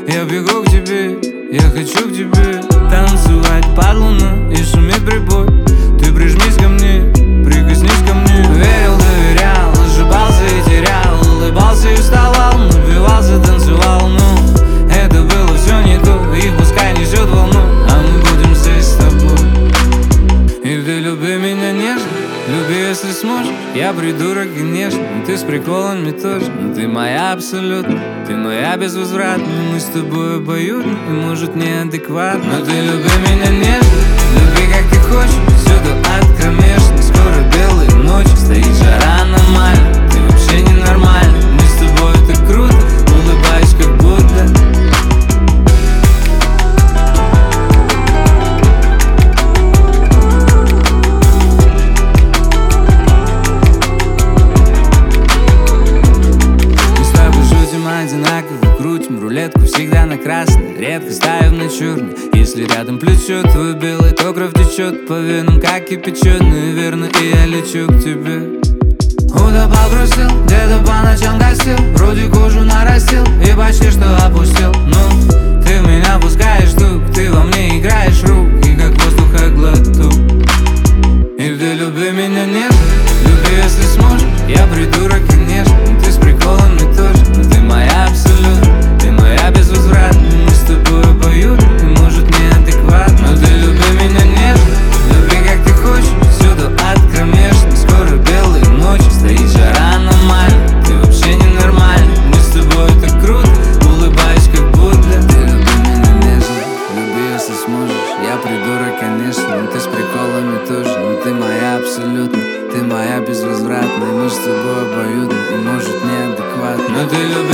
Я бегу к тебе, я хочу к тебе танцевать под луну и шумит прибой. Ты прижмись ко мне, прикоснись ко мне. Верил, доверял, ошибался и терял, улыбался и вставал, напивался, танцевал. Но это было все не то, и пускай несет волну, а мы будем здесь с тобой. И ты люби меня нежно, люби, если сможешь. Я придурок, конечно, но ты с приколами тоже. Но ты моя абсолютно, ты моя безвозвратно. Мы с тобой обоюдно и, может, неадекватно. Но ты люби меня нежно, люби, как ты хочешь. Всюду ад кромешный, скоро белые ночи. Стоит жара аномальная, ты вообще ненормальна. Мы с тобой так круто, улыбаюсь как будто. Одинаково крутим рулетку всегда на красный, редко ставим на черный. Если рядом плечо твой белый, то кровь течет по венам, как кипяченый. Верно, и я лечу к тебе. Куда погрузил, где-то по ночам гостил, вроде кожу нарастил и почти что опустил. Ну, ты в меня пускаешь стук, ты во мне играешь руки, как воздуха глоток. И ты люби меня нежно, люби, если сможешь. Я придурок, конечно, но ты с приколами тоже. Но ты моя абсолютно, ты моя безвозвратно. Мы с тобой обоюдно и, может, неадекватно. Но ты люби меня нежно, люби, как ты хочешь. Всюду ад кромешный, скоро белые ночи. Стоит жара аномальная, ты вообще ненормальна. Мы с тобой так круто, улыбаюсь как будто. Ты люби меня нежно, люби, если сможешь. Я придурок, конечно, но ты с приколами тоже. Но ты моя абсолютно, ты моя безвозвратная. Мы с тобой обоюдно и, может, неадекватно. Но ты люби